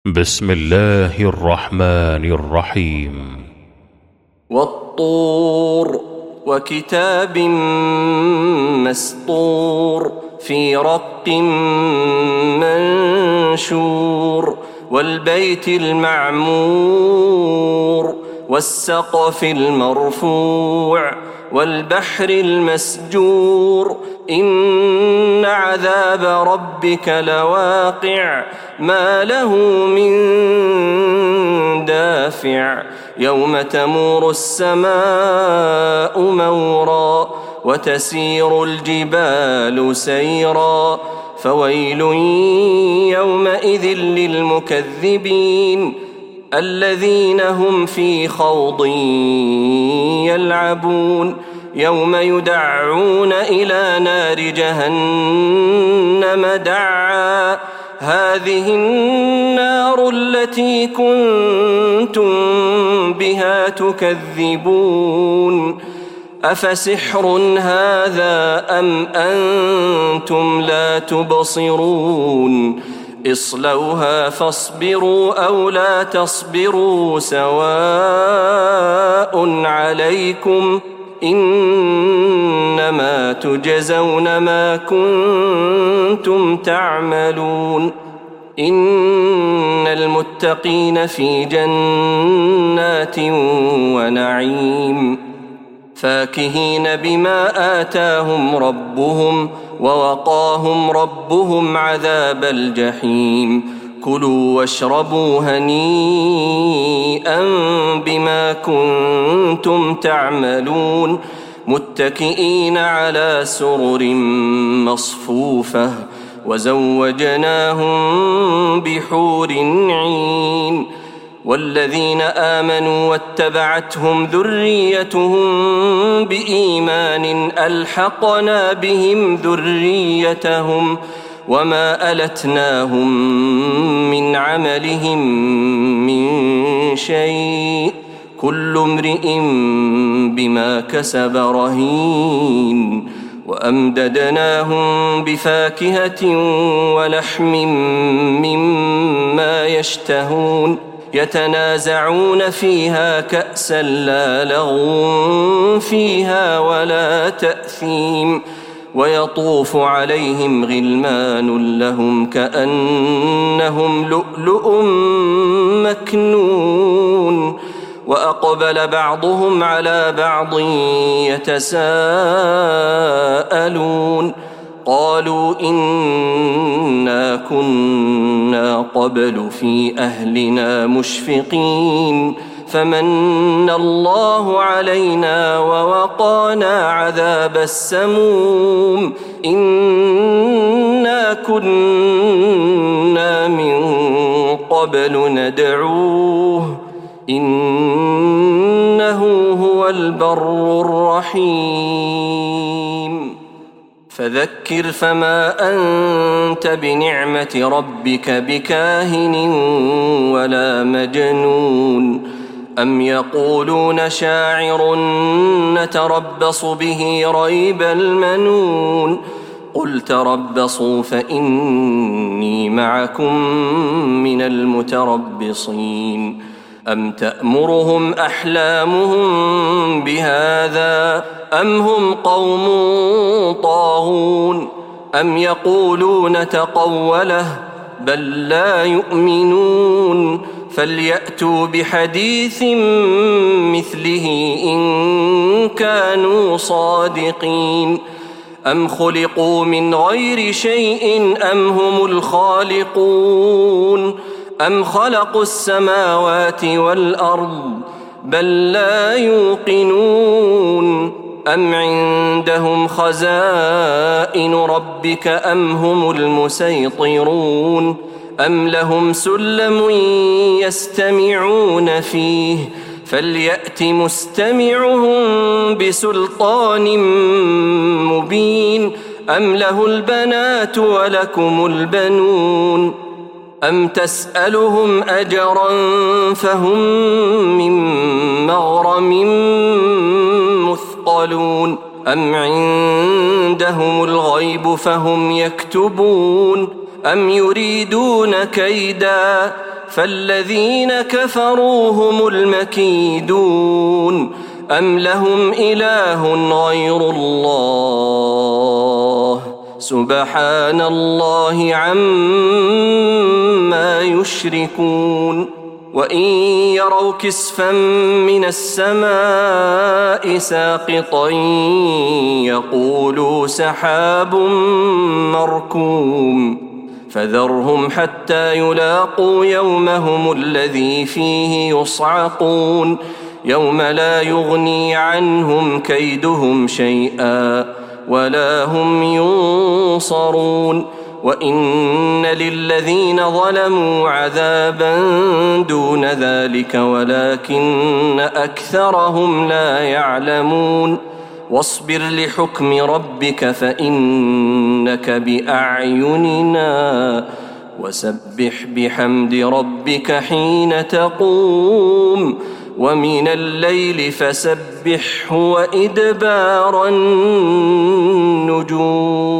بسم الله الرحمن الرحيم. والطور وكتاب مسطور في رق منشور والبيت المعمور والسقف المرفوع والبحر المسجور إن عذاب ربك لواقع ما له من دافع يوم تمور السماء مورا وتسير الجبال سيرا فويل يومئذ للمكذبين الذين هم في خوض يلعبون يوم يدعون إلى نار جهنم دعا هذه النار التي كنتم بها تكذبون أفسحر هذا أم أنتم لا تبصرون اصلوها فاصبروا أو لا تصبروا سواء عليكم إنما تجزون ما كنتم تعملون إن المتقين في جنات ونعيم فاكهين بما آتاهم ربهم ووقاهم ربهم عذاب الجحيم كلوا واشربوا هنيئا بما كنتم تعملون متكئين على سرر مصفوفة وزوجناهم بحور عين والذين آمنوا واتبعتهم ذريتهم بإيمان ألحقنا بهم ذريتهم وما ألتناهم من عملهم من شيء كل امرئ بما كسب رهين وأمددناهم بفاكهة ولحم مما يشتهون يتنازعون فيها كأسا لا لغو فيها ولا تأثيم ويطوف عليهم غلمان لهم كأنهم لؤلؤ مكنون وأقبل بعضهم على بعض يتساءلون قالوا إنا كنا قبل في أهلنا مشفقين فمن الله علينا ووقانا عذاب السموم إنا كنا من قبل ندعوه إنه هو البر الرحيم فذكر فما أنت بنعمة ربك بكاهن ولا مجنون أم يقولون شاعر نتربص به ريب المنون قل تربصوا فإني معكم من المتربصين أم تأمرهم أحلامهم بهذا أم هم قوم طاغون أم يقولون تقوله بل لا يؤمنون فليأتوا بحديث مثله إن كانوا صادقين أم خلقوا من غير شيء أم هم الخالقون أم خلقوا السماوات والأرض بل لا يوقنون أم عندهم خزائن ربك أم هم المسيطرون أم لهم سلم يستمعون فيه فليأت مستمعهم بسلطان مبين أم له البنات ولكم البنون أم تسألهم أجرا فهم من مغرم مثقلون أم عندهم الغيب فهم يكتبون أم يريدون كيدا فالذين كفروا هم المكيدون أم لهم إله غير الله سبحان الله عما يشركون وإن يروا كسفا من السماء ساقطا يقولوا سحاب مركوم فذرهم حتى يلاقوا يومهم الذي فيه يصعقون يوم لا يغني عنهم كيدهم شيئا ولا هم ينصرون وإن للذين ظلموا عذابا دون ذلك ولكن أكثرهم لا يعلمون واصبر لحكم ربك فإنك بأعيننا وسبح بحمد ربك حين تقوم ومن الليل فسبحه وإدبار النجوم